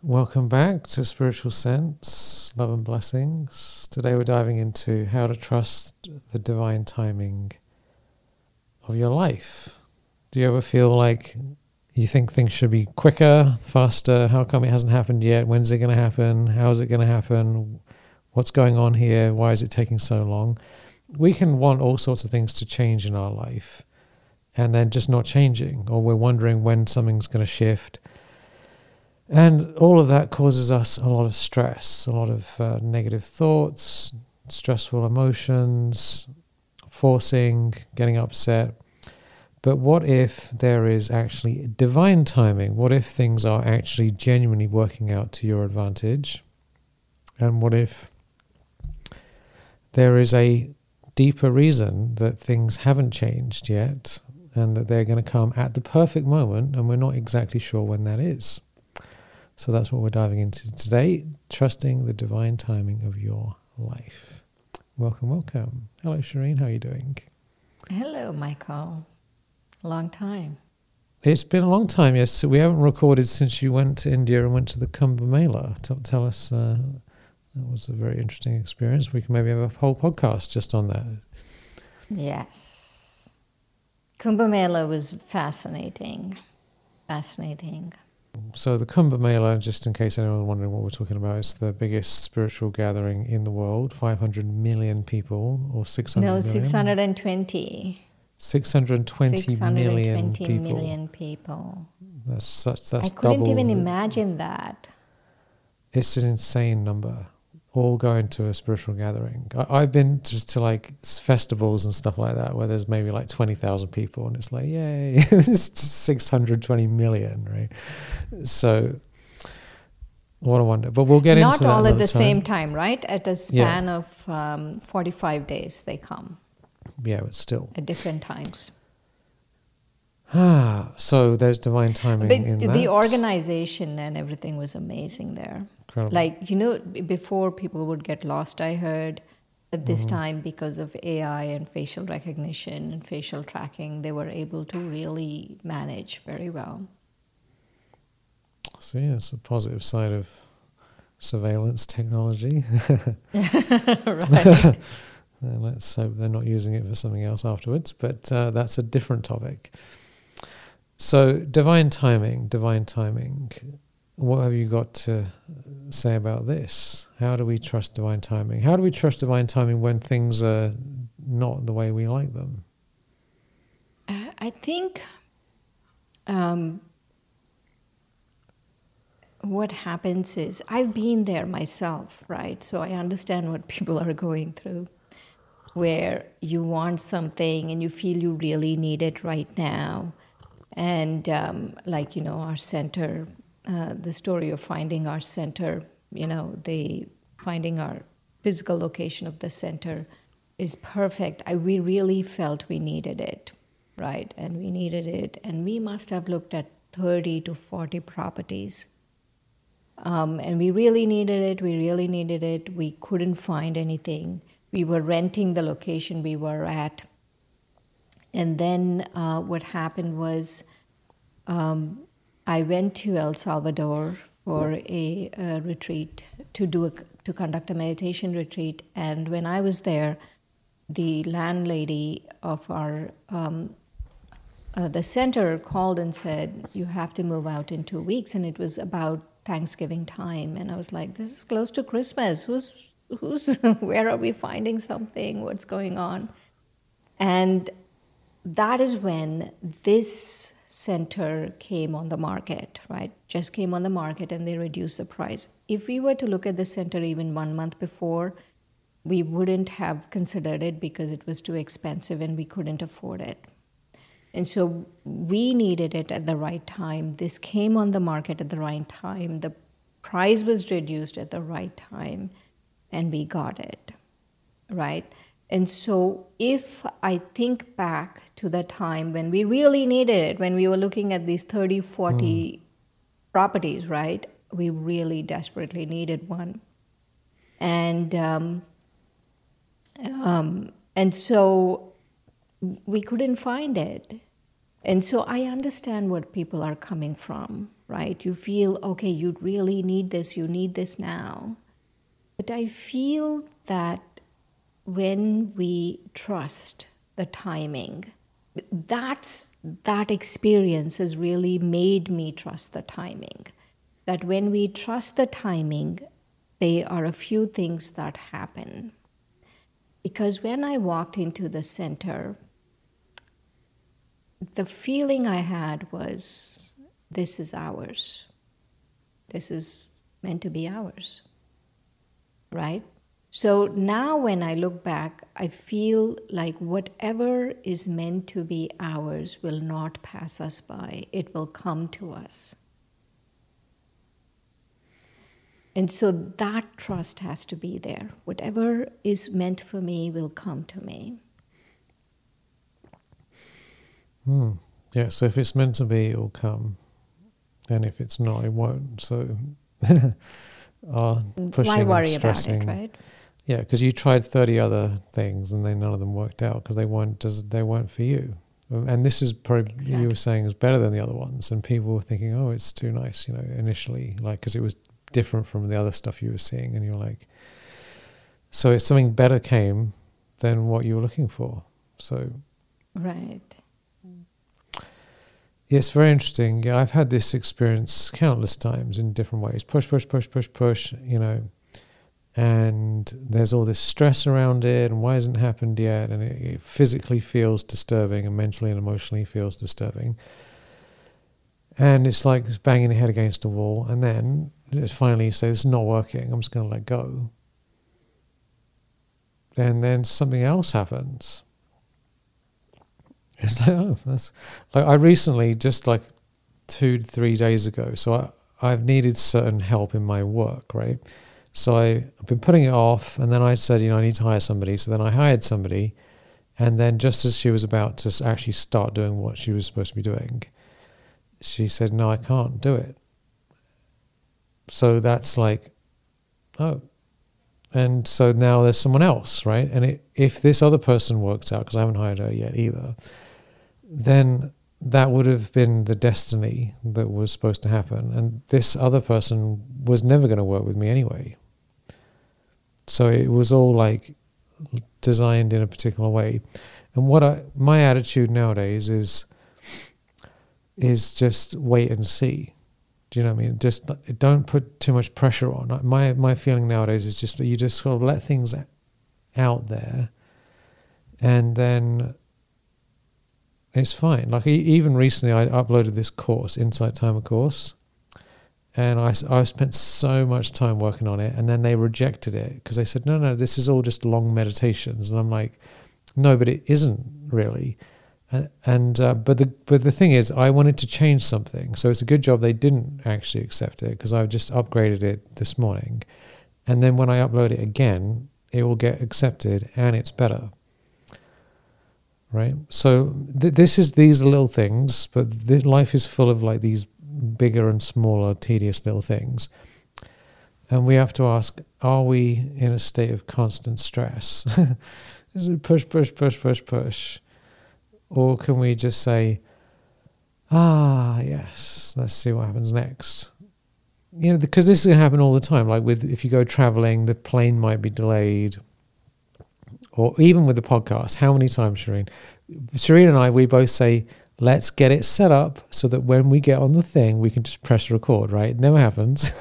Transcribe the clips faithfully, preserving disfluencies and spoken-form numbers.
Welcome back to Spiritual Sense, Love and Blessings. Today we're diving into how to trust the divine timing of your life. Do you ever feel like you think things should be quicker, faster? How come it hasn't happened yet? When's it going to happen? How is it going to happen? What's going on here? Why is it taking so long? We can want all sorts of things to change in our life and then just not changing, or we're wondering when something's going to shift. And all of that causes us a lot of stress, a lot of uh, negative thoughts, stressful emotions, forcing, getting upset. But what if there is actually divine timing? What if things are actually genuinely working out to your advantage? And what if there is a deeper reason that things haven't changed yet and that they're going to come at the perfect moment and we're not exactly sure when that is? So that's what we're diving into today, trusting the divine timing of your life. Welcome, welcome. Hello, Shireen. How are you doing? Hello, Michael. Long time. It's been a long time, yes. So we haven't recorded since you went to India and went to the Kumbh Mela. Tell, tell us, uh, that was a very interesting experience. We can maybe have a whole podcast just on that. Yes. Kumbh Mela was fascinating. Fascinating. So the Kumbh Mela, just in case anyone's wondering what we're talking about, is the biggest spiritual gathering in the world. five hundred million people, or six hundred no, million? six hundred twenty. six hundred twenty million people. million people. That's such. That's I couldn't double even the, imagine that. It's an insane number. All going to a spiritual gathering. I, I've been to, to like festivals and stuff like that where there's maybe like twenty thousand people and it's like, yay, it's six hundred twenty million, right? So, what a wonder. But we'll get Not into that all at the time. same time, right? At a span Yeah. of um, forty-five days, they come. Yeah, but still. At different times. Ah, so there's divine timing But in the that. organization and everything was amazing there. Incredible. Like, you know, b- before people would get lost, I heard at this Mm-hmm. time, because of A I and facial recognition and facial tracking, they were able to really manage very well. So yeah, it's a positive side of surveillance technology. Right. Uh, let's hope they're not using it for something else afterwards, but uh, that's a different topic. So, divine timing, divine timing. What have you got to say about this? How do we trust divine timing? How do we trust divine timing when things are not the way we like them? Uh, I think um, what happens is, I've been there myself, right? So I understand what people are going through, where you want something and you feel you really need it right now. And um, like, you know, our center, uh, the story of finding our center, you know, the finding our physical location of the center is perfect. I, we really felt we needed it, right? And we needed it. And we must have looked at thirty to forty properties. Um, and we really needed it. We really needed it. We couldn't find anything. We were renting the location we were at. And then uh, what happened was um, I went to El Salvador for a, a retreat to do a, to conduct a meditation retreat. And when I was there, the landlady of our um, uh, the center called and said, "You have to move out in two weeks." And it was about Thanksgiving time, and I was like, "This is close to Christmas. Who's who's where are we finding something? What's going on?" And that is when this center came on the market, right? Just came on the market and they reduced the price. If we were to look at the center even one month before, we wouldn't have considered it because it was too expensive and we couldn't afford it. And so we needed it at the right time. This came on the market at the right time. The price was reduced at the right time and we got it, right? And so if I think back to the time when we really needed it, when we were looking at these thirty, forty mm. properties, right? We really desperately needed one. And um, um, and so we couldn't find it. And so I understand what people are coming from, right? You feel, okay, you really need this, you need this now. But I feel that when we trust the timing, that's, that experience has really made me trust the timing. That when we trust the timing, there are a few things that happen. Because when I walked into the center, the feeling I had was, this is ours. This is meant to be ours, right? So now when I look back, I feel like whatever is meant to be ours will not pass us by. It will come to us. And so that trust has to be there. Whatever is meant for me will come to me. Hmm. Yeah, so if it's meant to be, it will come. And if it's not, it won't. So uh, pushing Why worry and stressing. about it, right? Yeah, because you tried thirty other things and then none of them worked out because they weren't, they weren't for you. And this is probably, exactly. You were saying, is better than the other ones. And people were thinking, oh, it's too nice, you know, initially, like, because it was different from the other stuff you were seeing. And you're like, so if something better came than what you were looking for. So. Right. Yes, very interesting. Yeah, I've had this experience countless times in different ways. Push, push, push, push, push, you know, and there's all this stress around it and why hasn't it happened yet? And it, it physically feels disturbing and mentally and emotionally feels disturbing. And it's like banging your head against a wall. And then finally you say, this is not working. I'm just going to let go. And then something else happens. It's like, oh, that's like I recently, just like two, three days ago. So I, I've needed certain help in my work, right? So I, I've been putting it off, and then I said, you know, I need to hire somebody. So then I hired somebody, and then just as she was about to actually start doing what she was supposed to be doing, she said, no, I can't do it. So that's like, oh. And so now there's someone else, right? And it, if this other person works out, because I haven't hired her yet either, then that would have been the destiny that was supposed to happen. And this other person was never going to work with me anyway. So it was all like designed in a particular way. And what I, my attitude nowadays is, is just wait and see. Do you know what I mean? Just don't put too much pressure on. My my feeling nowadays is just that you just sort of let things out there, and then it's fine. Like even recently, I uploaded this course, Insight Timer course, and I I spent so much time working on it, and then they rejected it because they said, no, no, this is all just long meditations, and I'm like, no, but it isn't really. Uh, and uh, but the but the thing is, I wanted to change something, so it's a good job they didn't actually accept it because I've just upgraded it this morning, and then when I upload it again, it will get accepted and it's better. Right. So th- this is these little things, but th- life is full of like these bigger and smaller, tedious little things, and we have to ask: are we in a state of constant stress? Is it push, push, push, push, push? Or can we just say, ah, yes, let's see what happens next. You know, because this can happen all the time. Like with, if you go traveling, the plane might be delayed. Or even with the podcast, how many times, Shireen? Shireen and I, we both say, let's get it set up so that when we get on the thing, we can just press record, right? It never happens.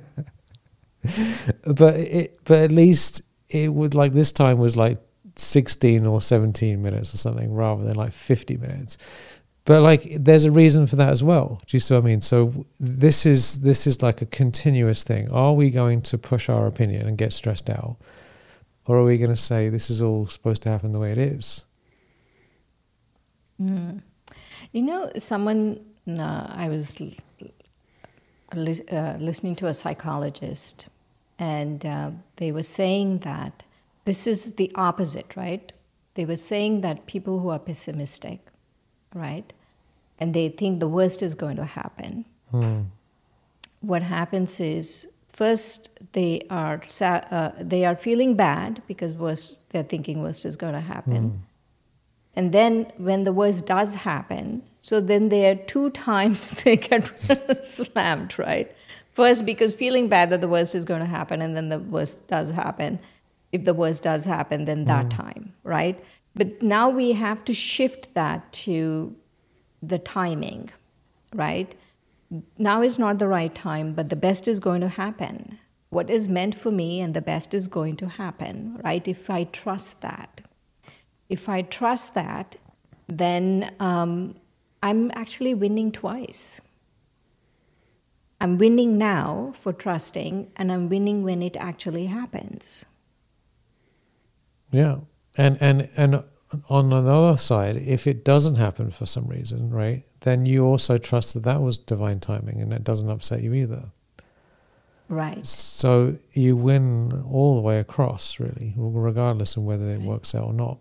but it, but at least it would, like this time was like sixteen or seventeen minutes or something rather than like fifty minutes. But like there's a reason for that as well. Do you see what I mean? So this is this is like a continuous thing. Are we going to push our opinion and get stressed out? Or are we going to say this is all supposed to happen the way it is? Mm. You know, someone, uh, I was li- uh, listening to a psychologist, and uh, they were saying that this is the opposite, right? They were saying that people who are pessimistic, right, and they think the worst is going to happen, hmm. what happens is first they are uh, they are feeling bad because worst they're thinking worst is going to happen, And then when the worst does happen, so then there are two times they get slammed, right? First, because feeling bad that the worst is going to happen, and then the worst does happen. If the worst does happen, then that mm. time, right? But now we have to shift that to the timing, right? Now is not the right time, but the best is going to happen. What is meant for me and the best is going to happen, right? If I trust that. If I trust that, then um, I'm actually winning twice. I'm winning now for trusting, and I'm winning when it actually happens. Yeah. And and and on the other side, if it doesn't happen for some reason, right, then you also trust that that was divine timing and it doesn't upset you either. Right. So you win all the way across, really, regardless of whether it right. works out or not.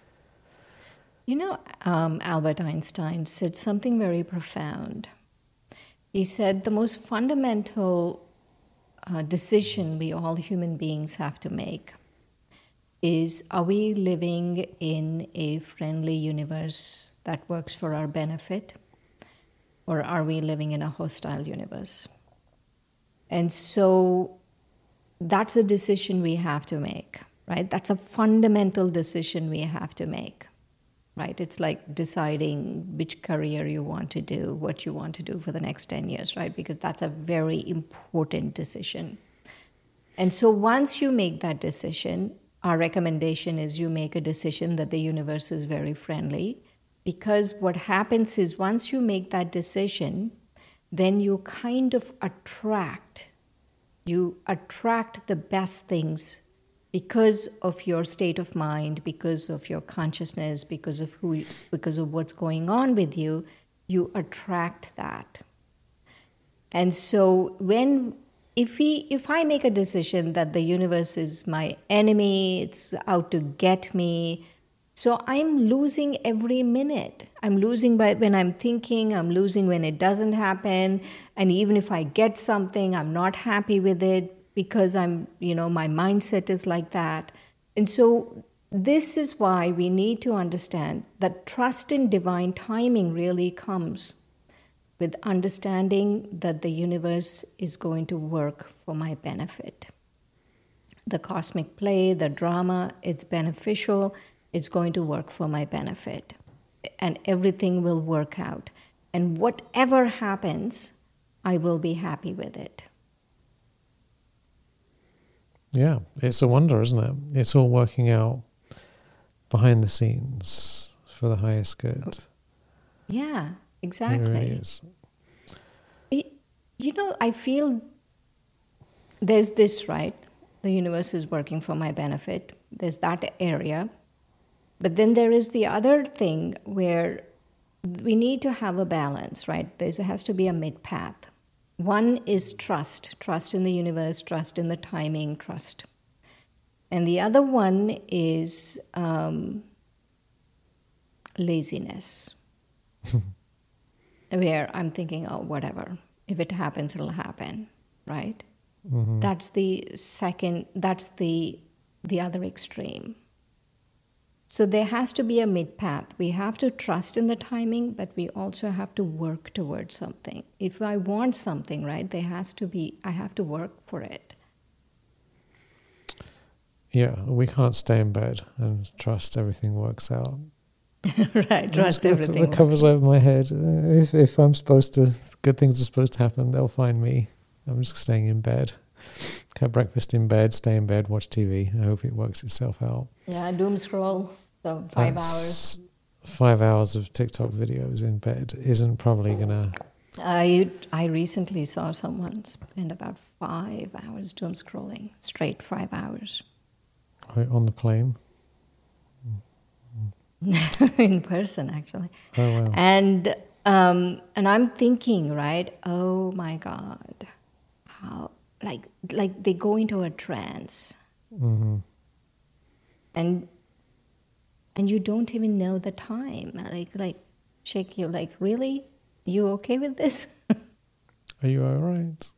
You know, um, Albert Einstein said something very profound. He said the most fundamental uh, decision we all human beings have to make is, are we living in a friendly universe that works for our benefit, or are we living in a hostile universe? And so that's a decision we have to make, right? That's a fundamental decision we have to make. Right? It's like deciding which career you want to do, what you want to do for the next ten years, right? Because that's a very important decision. And so once you make that decision, our recommendation is you make a decision that the universe is very friendly, because what happens is once you make that decision, then you kind of attract, you attract the best things because of your state of mind, because of your consciousness, because of who, because of what's going on with you, you attract that. And so when, if we, if I make a decision that the universe is my enemy, it's out to get me, so I'm losing every minute. I'm losing by when I'm thinking, I'm losing when it doesn't happen, and even if I get something, I'm not happy with it, because I'm, you know, my mindset is like that. And so this is why we need to understand that trust in divine timing really comes with understanding that the universe is going to work for my benefit. The cosmic play, the drama, it's beneficial, it's going to work for my benefit. And everything will work out. And whatever happens, I will be happy with it. Yeah, it's a wonder, isn't it? It's all working out behind the scenes for the highest good. Yeah, exactly. It really is. It, you know, I feel there's this, right? The universe is working for my benefit. There's that area. But then there is the other thing where we need to have a balance, right? There has to be a mid-path. One is trust, trust in the universe, trust in the timing, trust. And the other one is um, laziness, where I'm thinking, oh, whatever. If it happens, it'll happen, right? Mm-hmm. That's the second, that's the the other extreme. So there has to be a mid-path. We have to trust in the timing, but we also have to work towards something. If I want something, right, there has to be, I have to work for it. Yeah, we can't stay in bed and trust everything works out. Right, trust everything works out. The covers over my head. If, if I'm supposed to, good things are supposed to happen, they'll find me. I'm just staying in bed. Have breakfast in bed, stay in bed, watch T V. I hope it works itself out. Yeah, doom scroll, so five That's hours. Five hours of TikTok videos in bed isn't probably going to... I I recently saw someone spend about five hours doom scrolling, straight five hours. On the plane? In person, actually. Oh, wow. And, um, and I'm thinking, right, oh my God, how... Like, like they go into a trance, mm-hmm. and and you don't even know the time. Like, like, shake you. Like, really, you okay with this? Are you all right?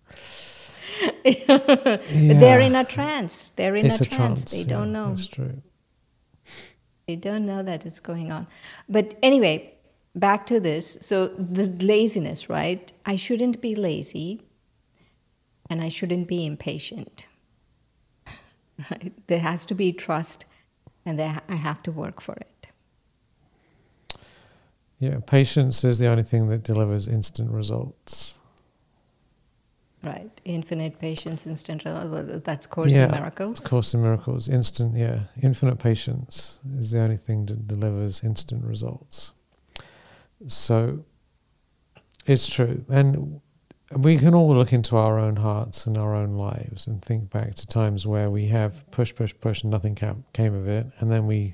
Yeah. They're in a trance. They're in it's a, a trance. trance. They yeah, don't know. That's true. They don't know that it's going on. But anyway, back to this. So the laziness, right? I shouldn't be lazy and I shouldn't be impatient. Right? There has to be trust and there, I have to work for it. Yeah, patience is the only thing that delivers instant results. Right. Infinite patience, instant results. That's Course yeah, in Miracles. Course in Miracles. Instant, yeah. Infinite patience is the only thing that delivers instant results. So it's true. And we can all look into our own hearts and our own lives and think back to times where we have push, push, push, and nothing came of it. And then we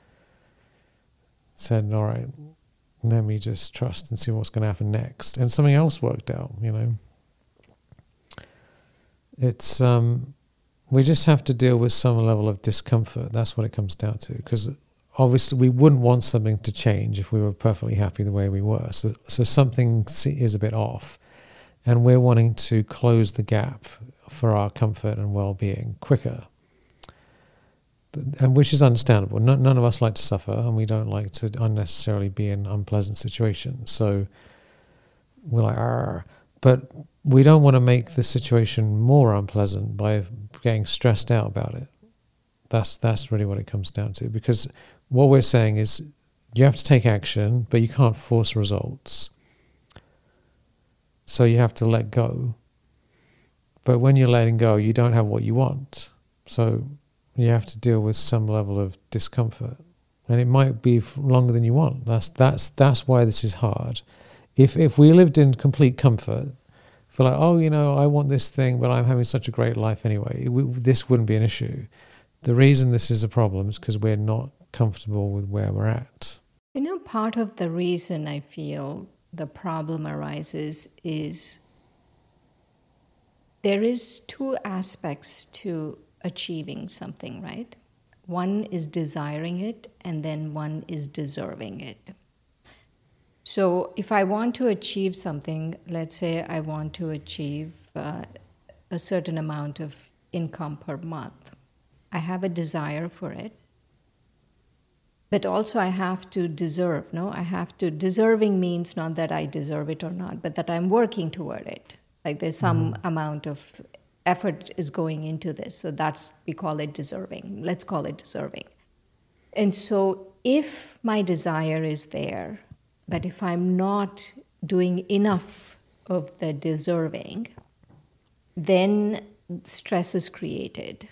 said, all right, let me just trust and see what's going to happen next. And something else worked out, you know. It's um, we just have to deal with some level of discomfort. That's what it comes down to. Because obviously we wouldn't want something to change if we were perfectly happy the way we were. So, so something is a bit off. And we're wanting to close the gap for our comfort and well-being quicker. And which is understandable. No, none of us like to suffer, and we don't like to unnecessarily be in unpleasant situations. So we're like, argh. But we don't want to make the situation more unpleasant by getting stressed out about it. That's that's really what it comes down to. Because what we're saying is you have to take action, but you can't force results. So you have to let go. But when you're letting go, you don't have what you want. So you have to deal with some level of discomfort. And it might be longer than you want. That's that's that's why this is hard. If if we lived in complete comfort, feel like, oh, you know, I want this thing, but I'm having such a great life anyway, we, this wouldn't be an issue. The reason this is a problem is because we're not comfortable with where we're at. You know, part of the reason I feel the problem arises is there is two aspects to achieving something, right? One is desiring it, and then one is deserving it. So if I want to achieve something, let's say I want to achieve uh, a certain amount of income per month. I have a desire for it, but also I have to deserve, no? I have to, deserving means not that I deserve it or not, but that I'm working toward it. Like there's some mm. amount of effort is going into this. So that's, we call it deserving. Let's call it deserving. And so if my desire is there, but if I'm not doing enough of the deserving, then stress is created.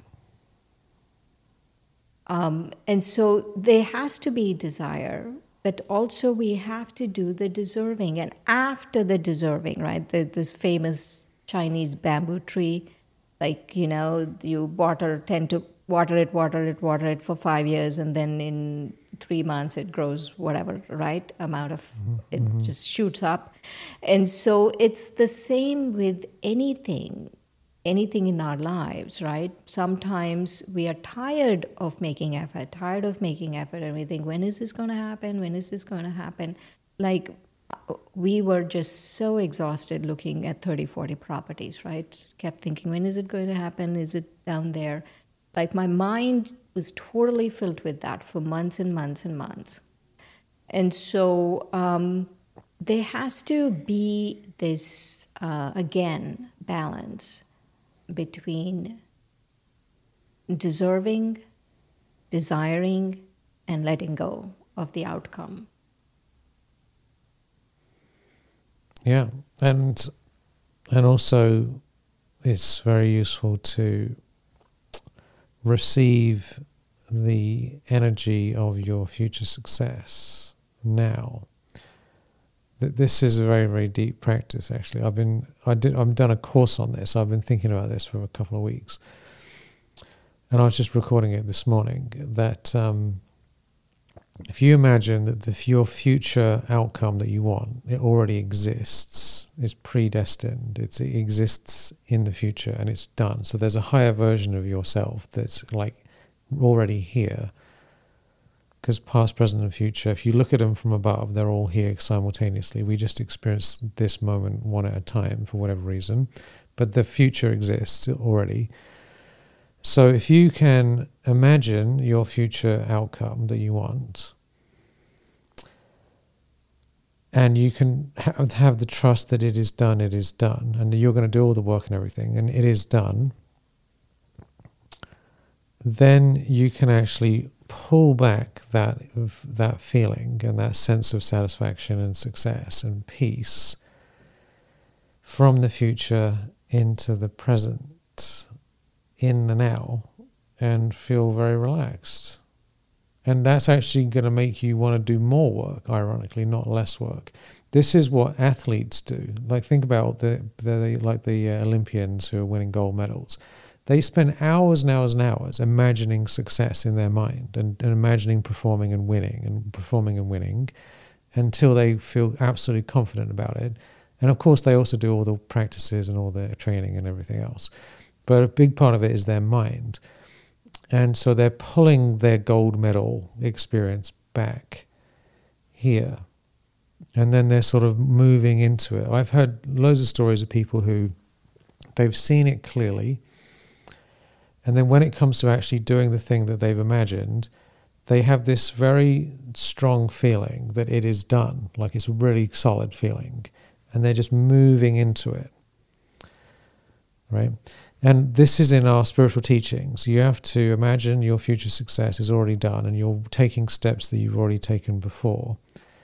Um, and so there has to be desire, but also we have to do the deserving. And after the deserving, right, the, this famous Chinese bamboo tree, like, you know, you water, tend to water it, water it, water it for five years, and then in three months it grows whatever, right, amount of, mm-hmm. it just shoots up. And so it's the same with anything, anything in our lives, right? Sometimes we are tired of making effort, tired of making effort, and we think, when is this going to happen? When is this going to happen? Like, we were just so exhausted looking at thirty, forty properties, right? Kept thinking, when is it going to happen? Is it down there? Like, my mind was totally filled with that for months and months and months. And so um, there has to be this, uh, again, balance between deserving, desiring, and letting go of the outcome. Yeah, and and also it's very useful to receive the energy of your future success now. This is a very, very deep practice, actually. I've been, I did, I've done a course on this. I've been thinking about this for a couple of weeks. And I was just recording it this morning, that um, if you imagine that the, your future outcome that you want, it already exists, it's predestined, it's, it exists in the future and it's done. So there's a higher version of yourself that's like already here. Because past, present, and future, if you look at them from above, they're all here simultaneously. We just experience this moment one at a time for whatever reason. But the future exists already. So if you can imagine your future outcome that you want, and you can ha- have the trust that it is done, it is done, and you're going to do all the work and everything, and it is done, then you can actually pull back that that feeling and that sense of satisfaction and success and peace from the future into the present, in the now, and feel very relaxed. And that's actually going to make you want to do more work, ironically, not less work. This is what athletes do. Like, think about the, the like the uh, Olympians who are winning gold medals. They spend hours and hours and hours imagining success in their mind and, and imagining performing and winning and performing and winning until they feel absolutely confident about it. And of course, they also do all the practices and all the training and everything else. But a big part of it is their mind. And so they're pulling their gold medal experience back here. And then they're sort of moving into it. I've heard loads of stories of people who they've seen it clearly. And then when it comes to actually doing the thing that they've imagined, they have this very strong feeling that it is done. Like, it's a really solid feeling. And they're just moving into it. Right? And this is in our spiritual teachings. You have to imagine your future success is already done and you're taking steps that you've already taken before.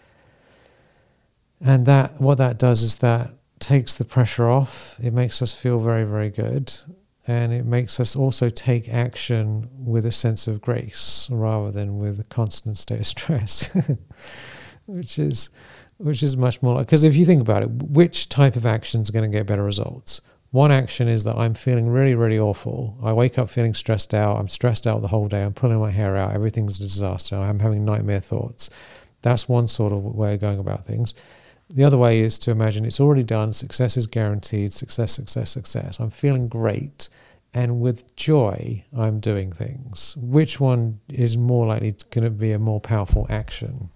And that what that does is that takes the pressure off. It makes us feel very, very good. And it makes us also take action with a sense of grace rather than with a constant state of stress, which is which is much more like, because if you think about it, which type of action is going to get better results? One action is that I'm feeling really, really awful. I wake up feeling stressed out. I'm stressed out the whole day. I'm pulling my hair out. Everything's a disaster. I'm having nightmare thoughts. That's one sort of way of going about things. The other way is to imagine it's already done. Success is guaranteed. Success, success, success. I'm feeling great. And with joy, I'm doing things. Which one is more likely going to be a more powerful action?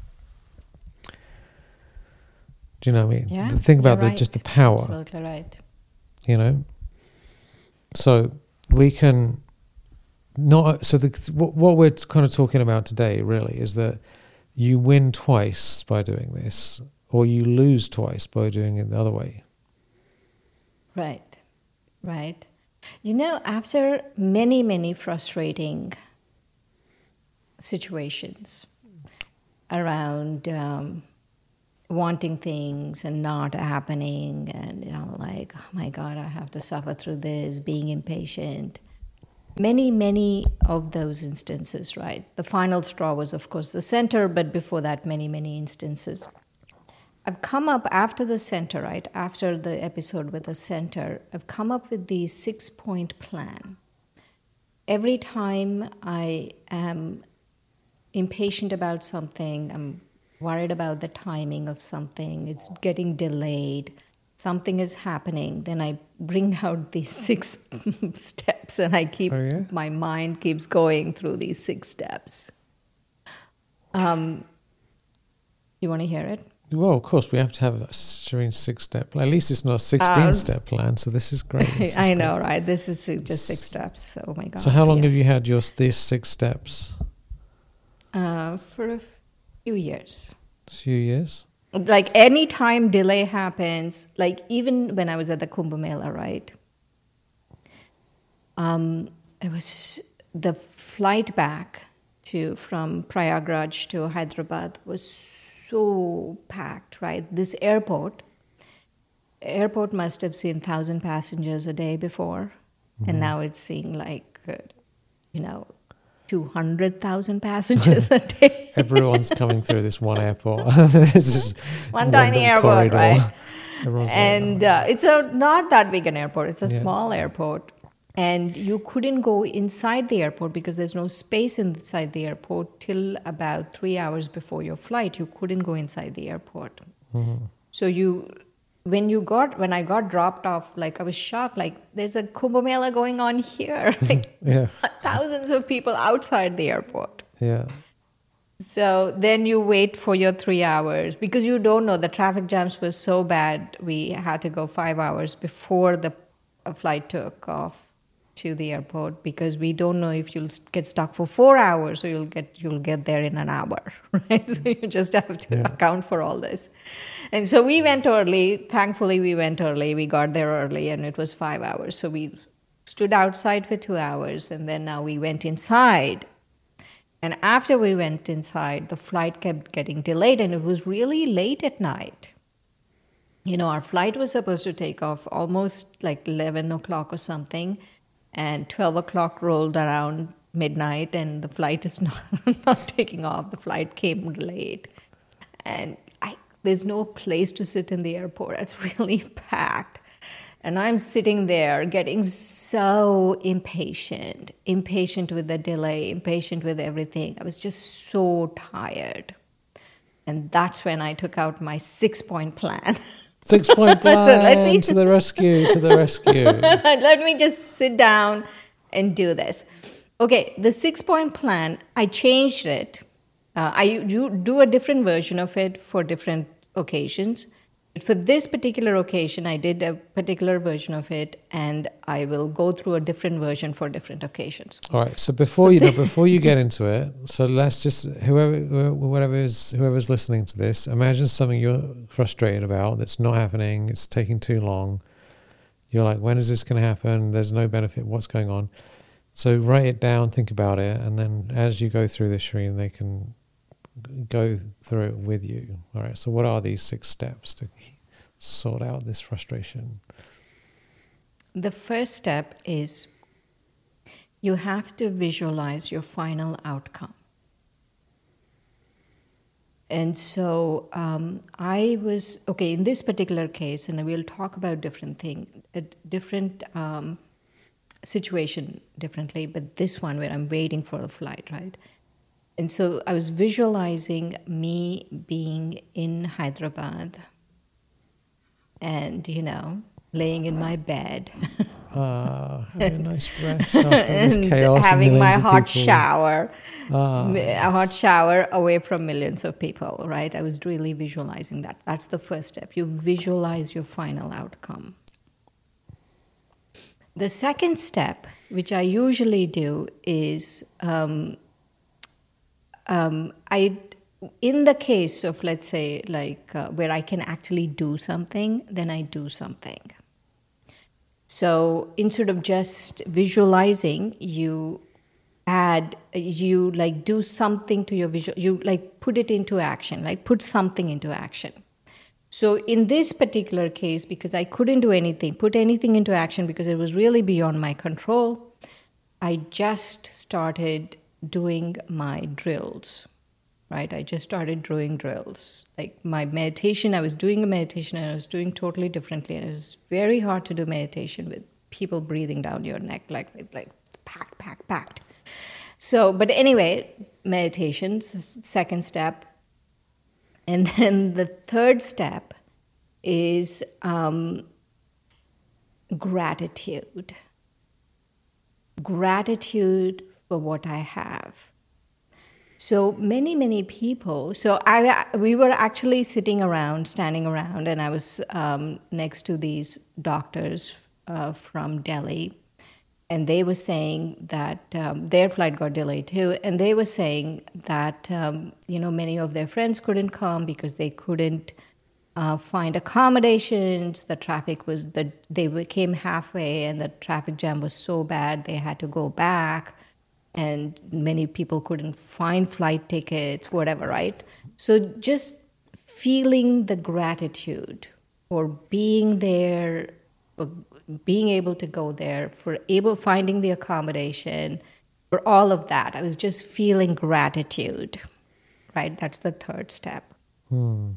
Do you know what I mean? Yeah, Think about the, right. just the power. Absolutely right. You know? So we can not... So the, what, what we're kind of talking about today really is that you win twice by doing this, or you lose twice by doing it the other way. Right, right. You know, after many, many frustrating situations around um, wanting things and not happening, and, you know, like, oh my God, I have to suffer through this, being impatient. Many, many of those instances, right? The final straw was, of course, the center, but before that, many, many instances. I've come up after the center, right? After the episode with the center, I've come up with the six-point plan. Every time I am impatient about something, I'm worried about the timing of something, it's getting delayed, something is happening, then I bring out these six steps and I keep, oh, yeah? my mind keeps going through these six steps. Um, you want to hear it? Well, of course, we have to have a strange six-step plan. At least it's not a sixteen-step uh, plan, so this is great. This I is know, great. right? This is just six steps. Oh, my God. So how long yes. have you had your these six steps? Uh, for a few years. A few years? Like, any time delay happens, like even when I was at the Kumbh Mela, right? Um, it was the flight back to from Prayagraj to Hyderabad was so packed, right? This airport, airport must have seen one thousand passengers a day before, mm-hmm. and now it's seeing like, uh, you know, two hundred thousand passengers a day. Everyone's coming through this one airport. This is one, one tiny airport, corridor. Right? Everyone's and like, oh. uh, it's a not that big an airport. It's a yeah. small airport. And you couldn't go inside the airport because there's no space inside the airport till about three hours before your flight. You couldn't go inside the airport. Mm-hmm. So you, when you got, when I got dropped off, like I was shocked, like there's a Kumbh Mela going on here. Like yeah. thousands of people outside the airport. Yeah. So then you wait for your three hours because you don't know, the traffic jams was so bad. We had to go five hours before the flight took off. to the airport because we don't know if you'll get stuck for four hours or you'll get you'll get there in an hour, right? So you just have to Yeah. account for all this. And so we went early. Thankfully, we went early. We got there early, and it was five hours. So we stood outside for two hours, and then now we went inside. And after we went inside, the flight kept getting delayed, and it was really late at night. You know, our flight was supposed to take off almost like eleven o'clock or something, and twelve o'clock rolled around midnight, and the flight is not, not taking off. The flight came late. And I, there's no place to sit in the airport. It's really packed. And I'm sitting there getting so impatient, impatient with the delay, impatient with everything. I was just so tired. And that's when I took out my six-point plan. Six-point plan Let me- to the rescue, to the rescue. Let me just sit down and do this. Okay, the six-point plan, I changed it. Uh, I do, do a different version of it for different occasions. For this particular occasion, I did a particular version of it, and I will go through a different version for different occasions. All right. So before you know, before you get into it, so let's just whoever, whatever is whoever's listening to this, imagine something you're frustrated about that's not happening. It's taking too long. You're like, when is this going to happen? There's no benefit. What's going on? So write it down, think about it, and then as you go through this, Shereen, they can go through it with you. All right. So what are these six steps to sort out this frustration? The first step is you have to visualize your final outcome. And so um, I was, okay, in this particular case, and we'll talk about different thing, a different um, situation differently, but this one where I'm waiting for the flight, right? And so I was visualizing me being in Hyderabad and, you know, laying in my bed. Ah, having a nice rest after this and chaos. having and my millions of hot people. shower, Ah, a hot shower away from millions of people, right? I was really visualizing that. That's the first step. You visualize your final outcome. The second step, which I usually do, is um, um, I, in the case of, let's say, like uh, where I can actually do something, then I do something. So instead of just visualizing, you add, you like do something to your visual, you like put it into action, like put something into action. So in this particular case, because I couldn't do anything, put anything into action because it was really beyond my control, I just started doing my drills, right? I just started doing drills. Like my meditation, I was doing a meditation and I was doing totally differently. And it was very hard to do meditation with people breathing down your neck, like, like packed, packed, packed. So, but anyway, meditation, second step. And then the third step is um, gratitude. Gratitude for what I have. So many, many people, so I, we were actually sitting around, standing around, and I was um, next to these doctors uh, from Delhi, and they were saying that um, their flight got delayed too, and they were saying that, um, you know, many of their friends couldn't come because they couldn't uh, find accommodations, the traffic was, the, they came halfway and the traffic jam was so bad they had to go back. And many people couldn't find flight tickets, whatever, right? So just feeling the gratitude for being there, for being able to go there, for able finding the accommodation, for all of that. I was just feeling gratitude, right? That's the third step. Hmm.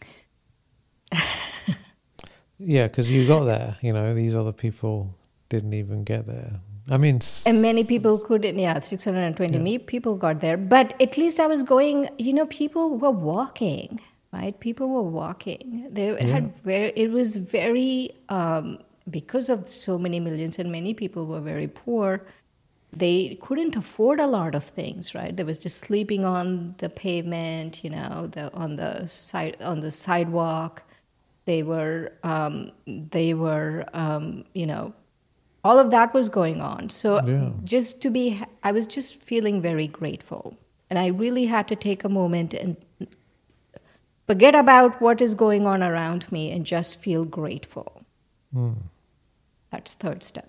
Yeah, because you got there. You know, these other people didn't even get there. I mean, and many people couldn't, yeah, six hundred twenty yeah. people got there. But at least I was going, you know, people were walking, right? People were walking. They yeah. had very, it was very, um, because of so many millions and many people were very poor, they couldn't afford a lot of things, right? They was just sleeping on the pavement, you know, the on the side on the sidewalk. They were, um, they were, um, you know, all of that was going on. So Yeah. just to be, I was just feeling very grateful. And I really had to take a moment and forget about what is going on around me and just feel grateful. Mm. That's third step.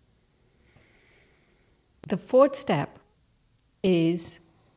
The fourth step is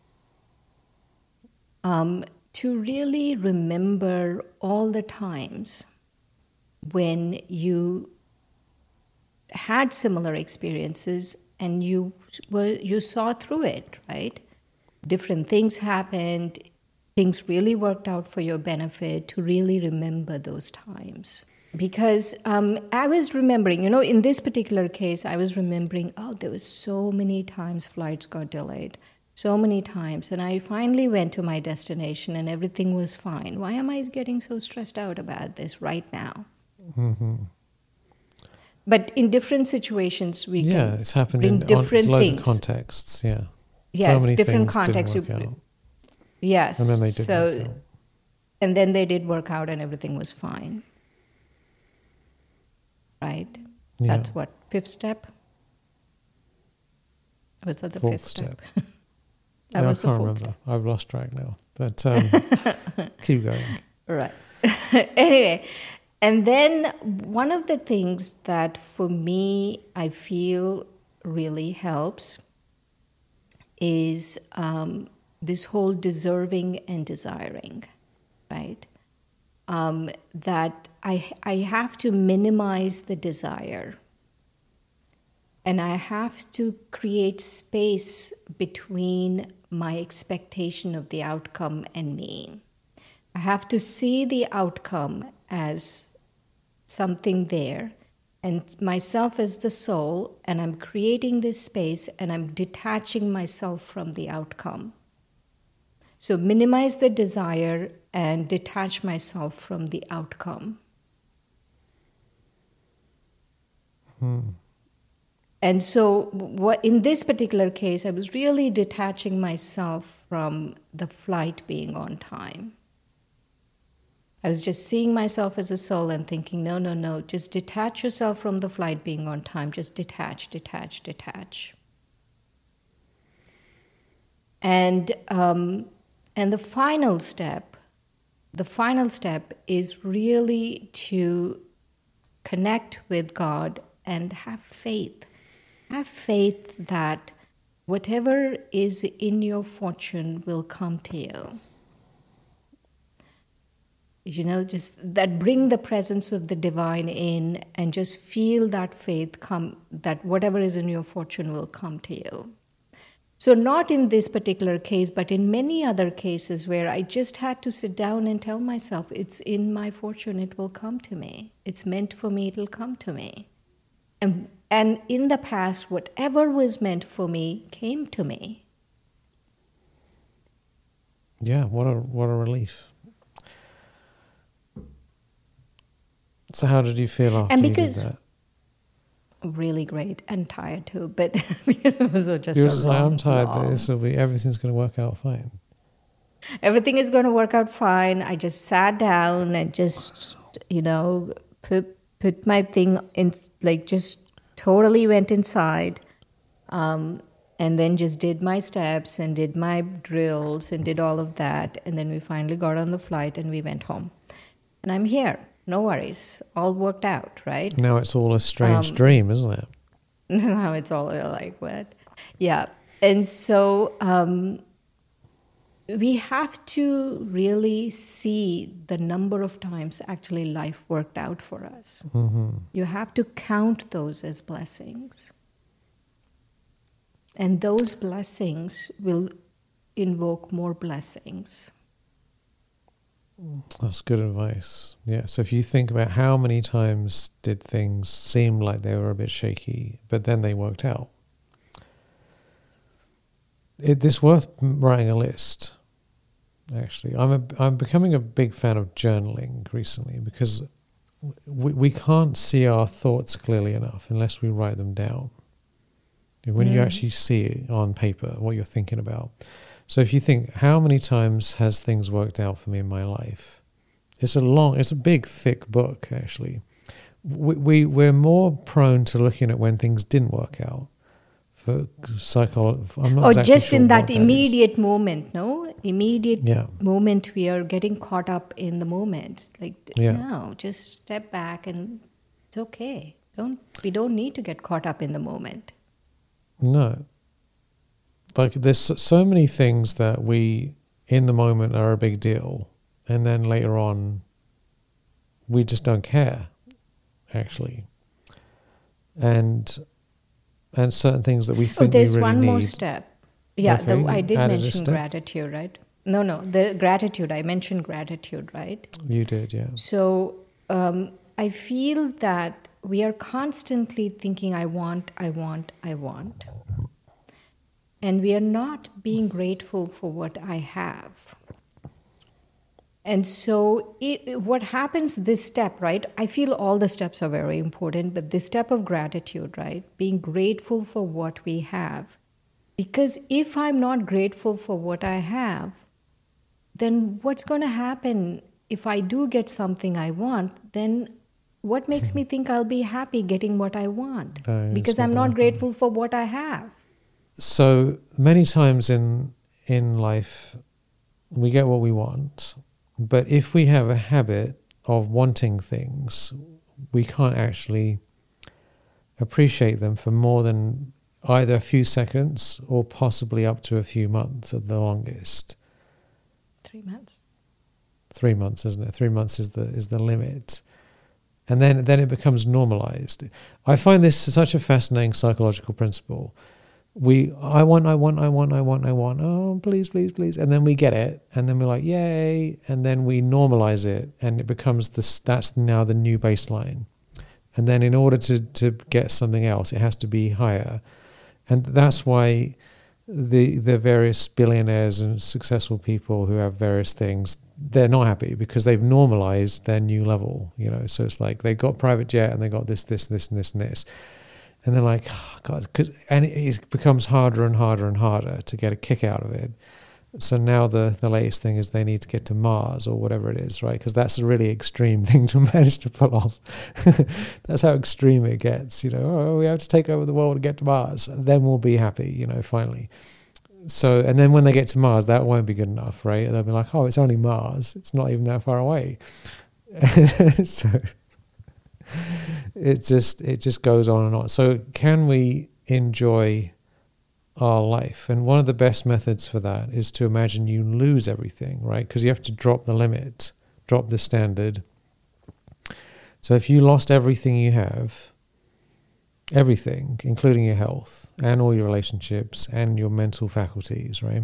um, to really remember all the times when you had similar experiences and you were you saw through it, right? Different things happened, things really worked out for your benefit, to really remember those times. Because um, I was remembering, you know, in this particular case, I was remembering, oh, there was so many times flights got delayed, so many times. And I finally went to my destination and everything was fine. Why am I getting so stressed out about this right now? Mm-hmm. But in different situations, we yeah, can it's happened bring in different on loads things. of contexts. Yeah, Yes, so many different things contexts. didn't work out. Yes, and then they did so, work out. And then they did work out, and everything was fine. Right? Yeah. That's what, fifth step? Was that the Fourth fifth step? step. that yeah, was I the can't fourth remember. step. I've lost track now. But um, keep going. Right. Anyway, and then one of the things that for me I feel really helps is um, this whole deserving and desiring, right? Um, that I I have to minimize the desire, and I have to create space between my expectation of the outcome and me. I have to see the outcome as something there, and myself as the soul, and I'm creating this space and I'm detaching myself from the outcome. So minimize the desire and detach myself from the outcome. Hmm. And so what, in this particular case, I was really detaching myself from the flight being on time. I was just seeing myself as a soul and thinking, no, no, no, just detach yourself from the flight being on time. Just detach, detach, detach. And um, and the final step, the final step is really to connect with God and have faith. Have faith that whatever is in your fortune will come to you. You know, just that bring the presence of the divine in and just feel that faith come, that whatever is in your fortune will come to you. So not in this particular case, but in many other cases where I just had to sit down and tell myself, it's in my fortune, it will come to me. It's meant for me, it'll come to me. And, and in the past, whatever was meant for me came to me. Yeah, what a what a relief. So how did you feel after And you did because that? really great and tired too, but because it was just You were a just long, like, I'm tired, but long- this will be, everything's going to work out fine. Everything is going to work out fine. I just sat down and just, you know, put put my thing in, like just totally went inside, um, and then just did my steps and did my drills and did all of that. And then we finally got on the flight and we went home. And I'm here. No worries. All worked out, right? Now it's all a strange Um, dream, isn't it? Now it's all like what? Yeah. And so um, we have to really see the number of times actually life worked out for us. Mm-hmm. You have to count those as blessings. And those blessings will invoke more blessings. That's good advice. Yeah. So if you think about how many times did things seem like they were a bit shaky, but then they worked out. It, it's worth writing a list. Actually, I'm a, I'm becoming a big fan of journaling recently because we we can't see our thoughts clearly enough unless we write them down. When you Mm. actually see it on paper, what you're thinking about. So if you think, how many times has things worked out for me in my life? It's a long, it's a big, thick book, actually. we, we we're more prone to looking at when things didn't work out. For psychology, I'm not or exactly just sure in that what that immediate is. moment, no? Immediate Yeah. moment, we are getting caught up in the moment. Like, Yeah. no, just step back and it's okay. Don't we don't need to get caught up in the moment. No. Like there's so- so many things that we, in the moment, are a big deal, and then later on, we just don't care, actually. And and certain things that we Oh, think we there's really one need. more step. Yeah, the, Okay, I did added a mention step. gratitude, right? No, no, the gratitude. I mentioned gratitude, right? You did, yeah. So um, I feel that we are constantly thinking, I want, I want, I want. And we are not being grateful for what I have. And so it, what happens this step, right? I feel all the steps are very important, but this step of gratitude, right? Being grateful for what we have. Because if I'm not grateful for what I have, then what's going to happen if I do get something I want? Then what makes me think I'll be happy getting what I want? No, it's Because not I'm gonna not happen. grateful for what I have. So many times in in life, we get what we want, but if we have a habit of wanting things, we can't actually appreciate them for more than either a few seconds or possibly up to a few months at the longest. Three months. Three months, isn't it? Three months is the is the limit. And then, then it becomes normalized. I find this such a fascinating psychological principle. We, I want, I want, I want, I want, I want, oh, please, please, please. And then we get it. And then we're like, yay. And then we normalize it. And it becomes this, that's now the new baseline. And then in order to, to get something else, it has to be higher. And that's why the the various billionaires and successful people who have various things, they're not happy because they've normalized their new level, you know. So it's like they got private jet and they got this, this, this, and this, and this. And they're like, oh, God, cause, and it becomes harder and harder and harder to get a kick out of it. So now the, the latest thing is they need to get to Mars or whatever it is, right? Because that's a really extreme thing to manage to pull off. That's how extreme it gets, you know. Oh, we have to take over the world to get to Mars. Then we'll be happy, you know, finally. So, and then when they get to Mars, that won't be good enough, right? They'll be like, oh, it's only Mars. It's not even that far away. So it just it just goes on and on. So can we enjoy our life? And one of the best methods for that is to imagine you lose everything, right? Because you have to drop the limit, drop the standard. So if you lost everything you have, everything, including your health and all your relationships and your mental faculties, right?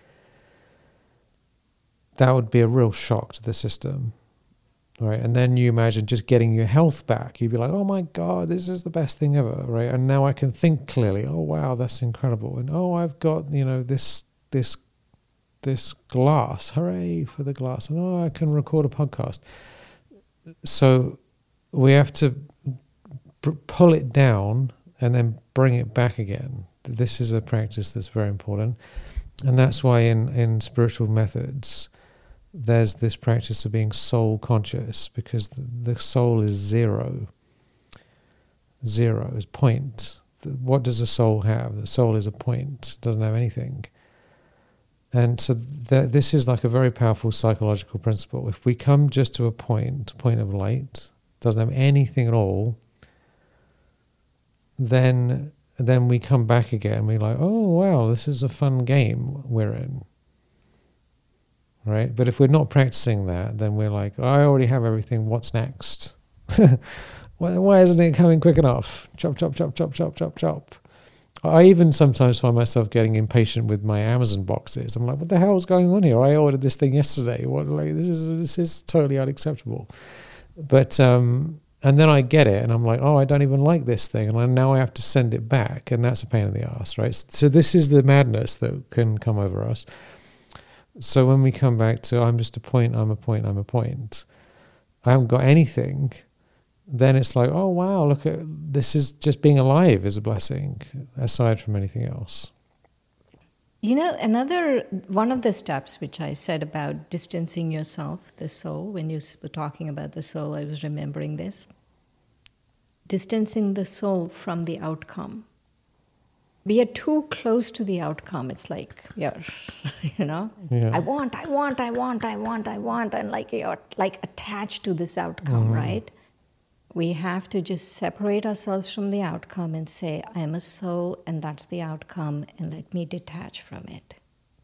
That would be a real shock to the system. Right, and then you imagine just getting your health back. You'd be like, oh my God, this is the best thing ever, right? And now I can think clearly. Oh wow, that's incredible. And oh, I've got, you know, this this this glass. Hooray for the glass. And oh, I can record a podcast. So we have to b- pull it down and then bring it back again. This is a practice that's very important. And that's why in, in spiritual methods, there's this practice of being soul conscious, because the, the soul is zero. Zero is point. What does a soul have? The soul is a point. It doesn't have anything. And so th- this is like a very powerful psychological principle. If we come just to a point, a point of light, doesn't have anything at all, then then we come back again. We're like, oh wow, this is a fun game we're in. Right? But if we're not practicing that, then we're like, oh, I already have everything, what's next? why, why isn't it coming quick enough? Chop, chop, chop, chop, chop, chop, chop. I even sometimes find myself getting impatient with my Amazon boxes. I'm like, what the hell is going on here? I ordered this thing yesterday. What? Like, this is this is totally unacceptable. But um, and then I get it, and I'm like, oh, I don't even like this thing, and I, now I have to send it back, and that's a pain in the ass, right? So this is the madness that can come over us. So when we come back to I'm just a point, I'm a point, I'm a point, I haven't got anything, then it's like, oh wow, look at this, is just being alive is a blessing aside from anything else. You know, another one of the steps which I said about distancing yourself, the soul, when you were talking about the soul, I was remembering this. distancing the soul from the outcome. We are too close to the outcome. It's like, yeah, you know, Yeah. I want, I want, I want, I want, I want, and like you're like attached to this outcome, Mhm. right? We have to just separate ourselves from the outcome and say, I am a soul and that's the outcome, and let me detach from it.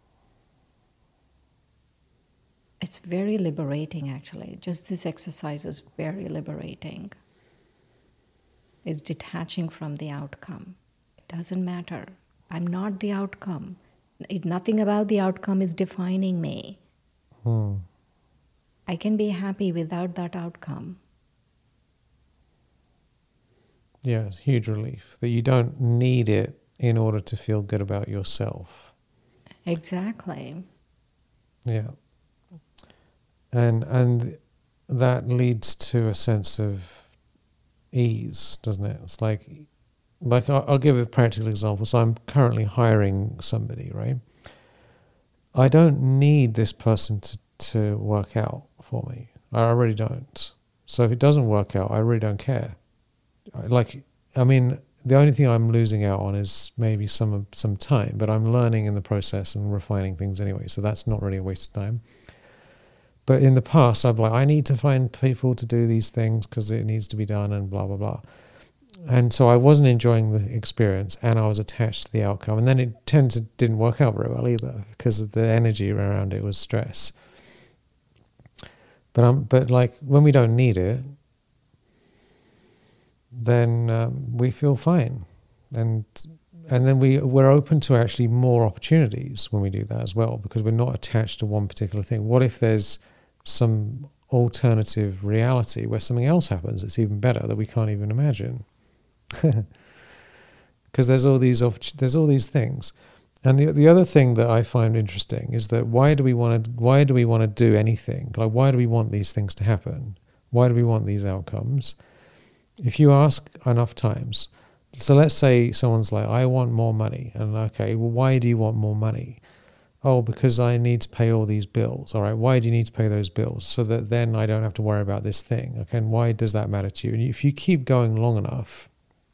It's very liberating, actually. Just this exercise is very liberating. It's detaching from the outcome. It doesn't matter. I'm not the outcome. It, nothing about the outcome is defining me. Hmm. I can be happy without that outcome. Yeah, it's a huge relief that you don't need it in order to feel good about yourself. Exactly. Yeah. And and that leads to a sense of ease, doesn't it? It's like, like I'll, I'll give a practical example. So I'm currently hiring somebody, right? I don't need this person to, to work out for me. I really don't. So if it doesn't work out, I really don't care. I- Like, I mean, the only thing I'm losing out on is maybe some some time, but I'm learning in the process and refining things anyway. So that's not really a waste of time. But in the past, I'd be like, I need to find people to do these things because it needs to be done and blah, blah, blah. And so I wasn't enjoying the experience and I was attached to the outcome. And then it tended to didn't work out very well either because the energy around it was stress. But um, but like when we don't need it, then um, we feel fine. And and then we, we're open to actually more opportunities when we do that as well, because we're not attached to one particular thing. What if there's some alternative reality where something else happens that's even better that we can't even imagine? Because there's all these oppor- there's all these things. And the the other thing that I find interesting is that why do we want to why do we want to do anything? Like, why do we want these things to happen? Why do we want these outcomes? If you ask enough times, so let's say someone's like, I want more money. And okay, well, why do you want more money? Oh, because I need to pay all these bills. All right, why do you need to pay those bills? So that then I don't have to worry about this thing. Okay, and why does that matter to you? And if you keep going long enough,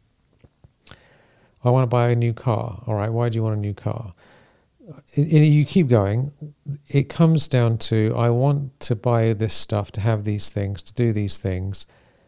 I want to buy a new car. All right, why do you want a new car? It, it, you keep going. It comes down to, I want to buy this stuff, to have these things, to do these things,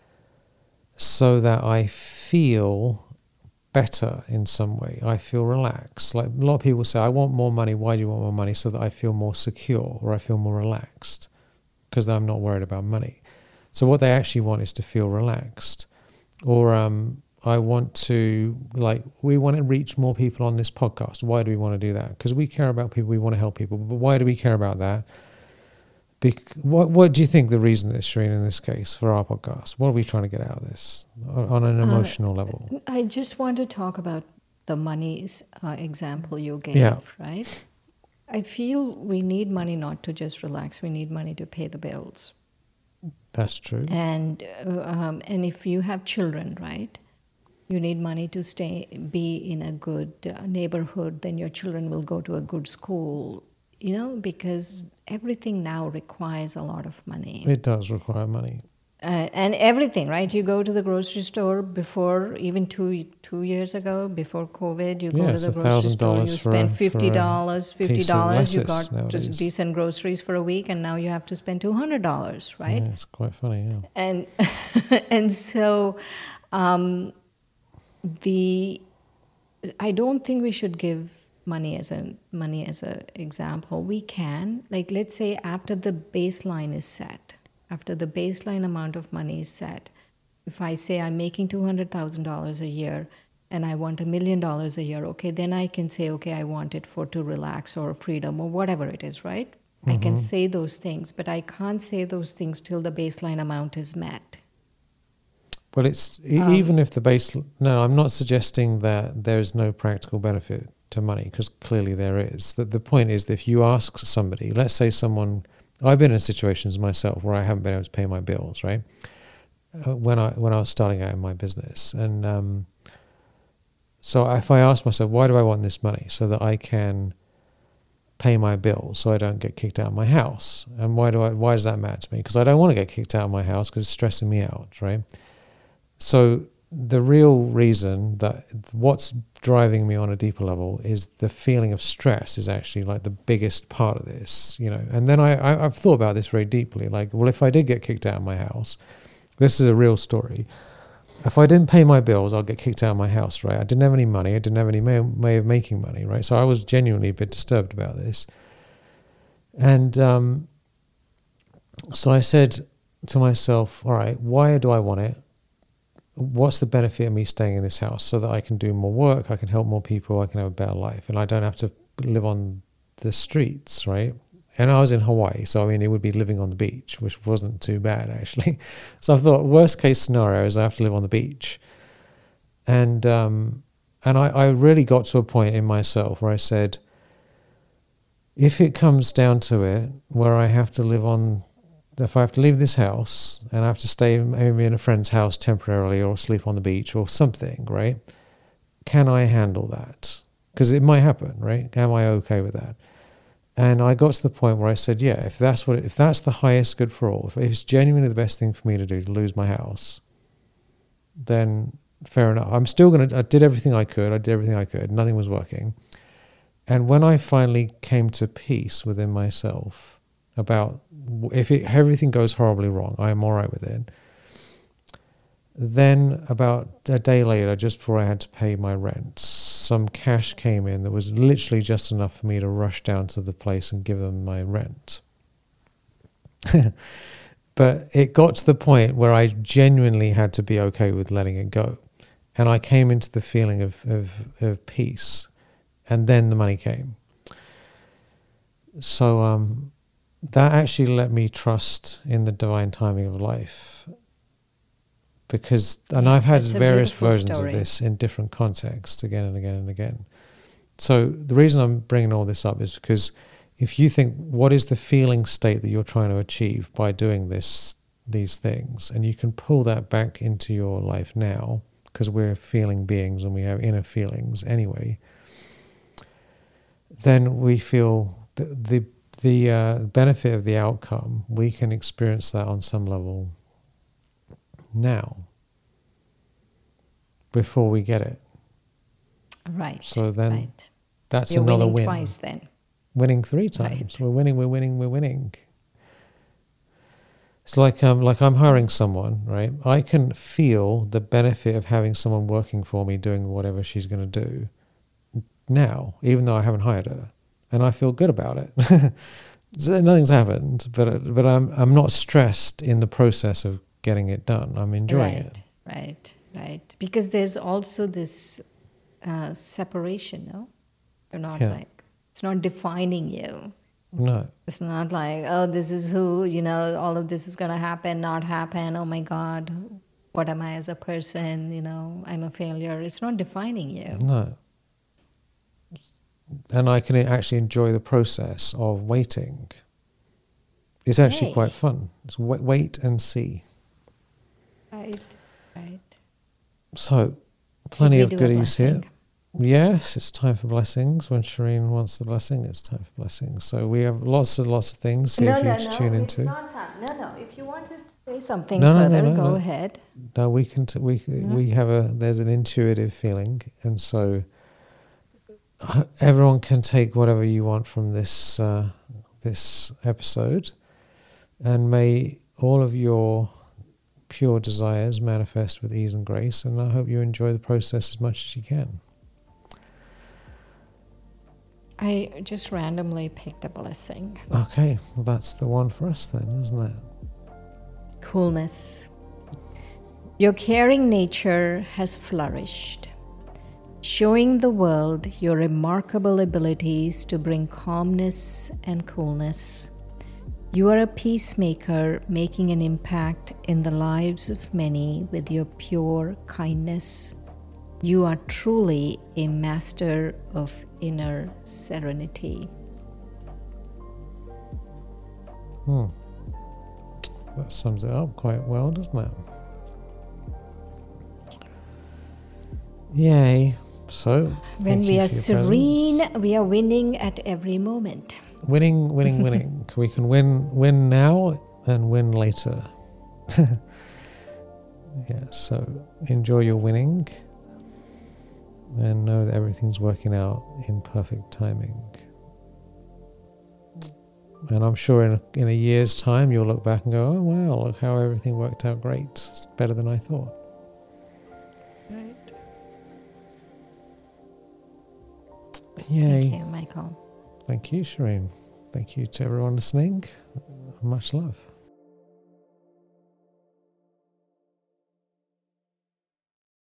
so that I feel better in some way. I feel relaxed. Like a lot of people say, I want more money. Why do you want more money? So that I feel more secure or I feel more relaxed because I'm not worried about money. So what they actually want is to feel relaxed. Or um, I want to, like, we want to reach more people on this podcast. Why do we want to do that? Because we care about people. We want to help people. But why do we care about that? Bec- what What do you think the reason is, Shireen, in this case for our podcast? What are we trying to get out of this on, on an emotional uh, level? I just want to talk about the money's uh, example you gave, yeah. right? I feel we need money not to just relax. We need money to pay the bills. That's true. And uh, um, and if you have children, right, you need money to stay, be in a good uh, neighborhood. Then your children will go to a good school. You know, because everything now requires a lot of money. It does require money. Uh, and everything, right? You go to the grocery store before, even two two years ago, before COVID, you go yeah, to the so grocery store, you spend fifty dollars, fifty dollars, you got nowadays. decent groceries for a week, and now you have to spend two hundred dollars, right? Yeah, it's quite funny, yeah. And, and so um, the, I don't think we should give money as a money as a example. We can, like, let's say after the baseline is set, after the baseline amount of money is set, if I say I'm making two hundred thousand dollars a year and I want a million dollars a year, okay, then I can say, okay, I want it for to relax or freedom or whatever it is, right? Mm-hmm. I can say those things, but I can't say those things till the baseline amount is met. Well, it's Um, even if the base. No, I'm not suggesting that there is no practical benefit to money, because clearly there is. That the point is that if you ask somebody, let's say someone, I've been in situations myself where I haven't been able to pay my bills, right? Uh, when I when I was starting out in my business, and um, so if I ask myself, why do I want this money? So that I can pay my bills, so I don't get kicked out of my house. And why do I? Why does that matter to me? Because I don't want to get kicked out of my house because it's stressing me out, right? So the real reason that what's driving me on a deeper level is the feeling of stress is actually like the biggest part of this, you know. And then I, I I've thought about this very deeply. Like, well, if I did get kicked out of my house, this is a real story. If I didn't pay my bills, I'll get kicked out of my house, right? I didn't have any money. I didn't have any way, way of making money, right? So I was genuinely a bit disturbed about this. And um, so I said to myself, all right, why do I want it? What's the benefit of me staying in this house? So that I can do more work, I can help more people, I can have a better life, and I don't have to live on the streets, right? And I was in Hawaii, so I mean, it would be living on the beach, which wasn't too bad, actually. So I thought, worst case scenario is I have to live on the beach. And um, and I, I really got to a point in myself where I said, if it comes down to it, where I have to live on, if I have to leave this house and I have to stay maybe in a friend's house temporarily or sleep on the beach or something, right? Can I handle that? Because it might happen, right? Am I okay with that? And I got to the point where I said, yeah, if that's what, if that's the highest good for all, if it's genuinely the best thing for me to do to lose my house, then fair enough. I'm still going to, I did everything I could. I did everything I could. Nothing was working. And when I finally came to peace within myself about if it, everything goes horribly wrong, I am all right with it. Then about a day later, just before I had to pay my rent, some cash came in that was literally just enough for me to rush down to the place and give them my rent. But it got to the point where I genuinely had to be okay with letting it go. And I came into the feeling of, of, of peace. And then the money came. So um, that actually let me trust in the divine timing of life. Because, and Yeah, I've had that's a various beautiful versions story. of this in different contexts again and again and again. So the reason I'm bringing all this up is because if you think, what is the feeling state that you're trying to achieve by doing this, these things, and you can pull that back into your life now, because we're feeling beings and we have inner feelings anyway, then we feel the the, the uh, benefit of the outcome, we can experience that on some level now, before we get it. Right. So then right. that's You're another winning win. twice then. Winning three times. Right. We're winning, we're winning, we're winning. It's like um, like I'm hiring someone, right? I can feel the benefit of having someone working for me doing whatever she's going to do now, even though I haven't hired her. And I feel good about it. So nothing's happened, but but I'm I'm not stressed in the process of getting it done. I'm enjoying right, it. Right, right. Because there's also this uh, separation, no? You're not Yeah. like, it's not defining you. No. It's not like, oh, this is who, you know, all of this is going to happen, not happen. Oh my God, what am I as a person? You know, I'm a failure. It's not defining you. No. And I can actually enjoy the process of waiting. It's actually Yay. quite fun. It's wait, wait and see. Right, right. So, plenty Should of we do a goodies here. blessing? Yes, it's time for blessings. When Shireen wants the blessing, it's time for blessings. So we have lots and lots of things here for you to tune into. not time. No, no. If you want to say something No, no, no, further, no, go no. ahead. No, we can. T- we we have a. There's an intuitive feeling, and so uh, everyone can take whatever you want from this uh, this episode, and may all of your pure desires manifest with ease and grace. And I hope you enjoy the process as much as you can. I just randomly picked a blessing. Okay, well that's the one for us then, isn't it? Coolness. Your caring nature has flourished, showing the world your remarkable abilities to bring calmness and coolness. You are a peacemaker, making an impact in the lives of many with your pure kindness. You are truly a master of inner serenity. Hmm. That sums it up quite well, doesn't it? Yay. So, When thank we you are for your serene, presence. we are winning at every moment. Winning, winning, winning. We can win win now and win later. Yeah, so enjoy your winning and know that everything's working out in perfect timing. And I'm sure in a, in a year's time you'll look back and go, oh wow, look how everything worked out great. It's better than I thought. Right. Yay. Thank you, Michael. Thank you, Shireen. Thank you to everyone listening. Much love.